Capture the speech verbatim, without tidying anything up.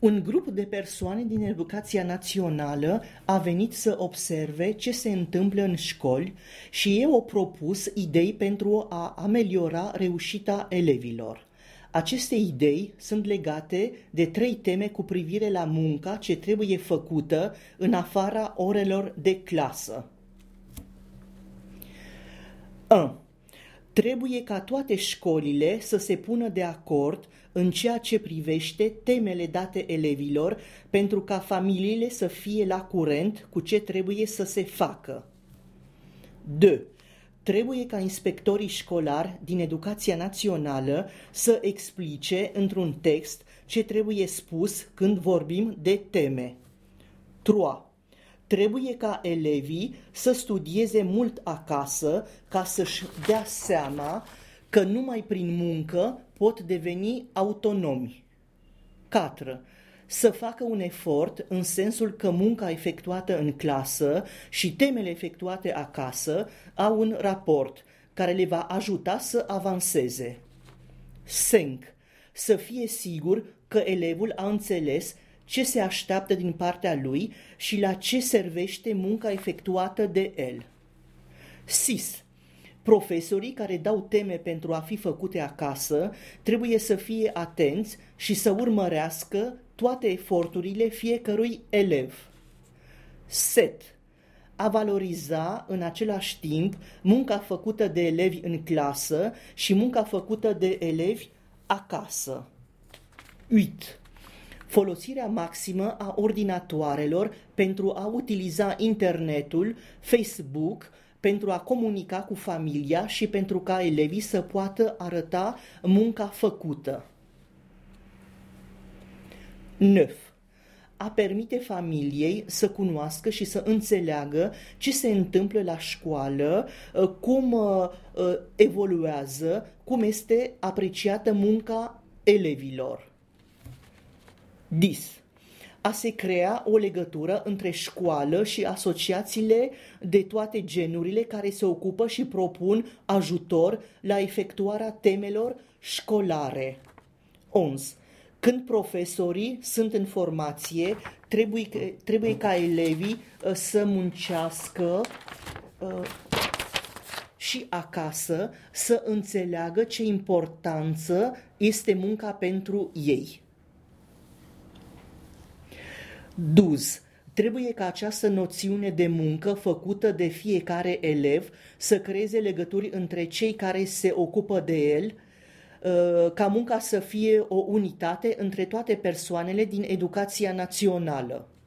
Un grup de persoane din Educația Națională a venit să observe ce se întâmplă în școli și ei au propus idei pentru a ameliora reușita elevilor. Aceste idei sunt legate de trei teme cu privire la munca ce trebuie făcută în afara orelor de clasă. unu. Trebuie ca toate școlile să se pună de acord în ceea ce privește temele date elevilor pentru ca familiile să fie la curent cu ce trebuie să se facă. doi. Trebuie ca inspectorii școlari din Educația Națională să explice într-un text ce trebuie spus când vorbim de teme. trei. Trebuie ca elevii să studieze mult acasă ca să-și dea seama că numai prin muncă pot deveni autonomi. patru. Să facă un efort în sensul că munca efectuată în clasă și temele efectuate acasă au un raport care le va ajuta să avanseze. cinci. Să fie sigur că elevul a înțeles ce se așteaptă din partea lui și la ce servește munca efectuată de el. șase. Profesorii care dau teme pentru a fi făcute acasă trebuie să fie atenți și să urmărească toate eforturile fiecărui elev. șapte. A valoriza în același timp munca făcută de elevi în clasă și munca făcută de elevi acasă. opt. Folosirea maximă a ordinatoarelor pentru a utiliza internetul, Facebook, pentru a comunica cu familia și pentru ca elevii să poată arăta munca făcută. nouă. A permite familiei să cunoască și să înțeleagă ce se întâmplă la școală, cum evoluează, cum este apreciată munca elevilor. zece. A se crea o legătură între școală și asociațiile de toate genurile care se ocupă și propun ajutor la efectuarea temelor școlare. onze. Când profesorii sunt în formație, trebuie, trebuie ca elevii uh, să muncească uh, și acasă să înțeleagă ce importanță este munca pentru ei. doisprezece. Trebuie ca această noțiune de muncă făcută de fiecare elev să creeze legături între cei care se ocupă de el, ca munca să fie o unitate între toate persoanele din Educația Națională.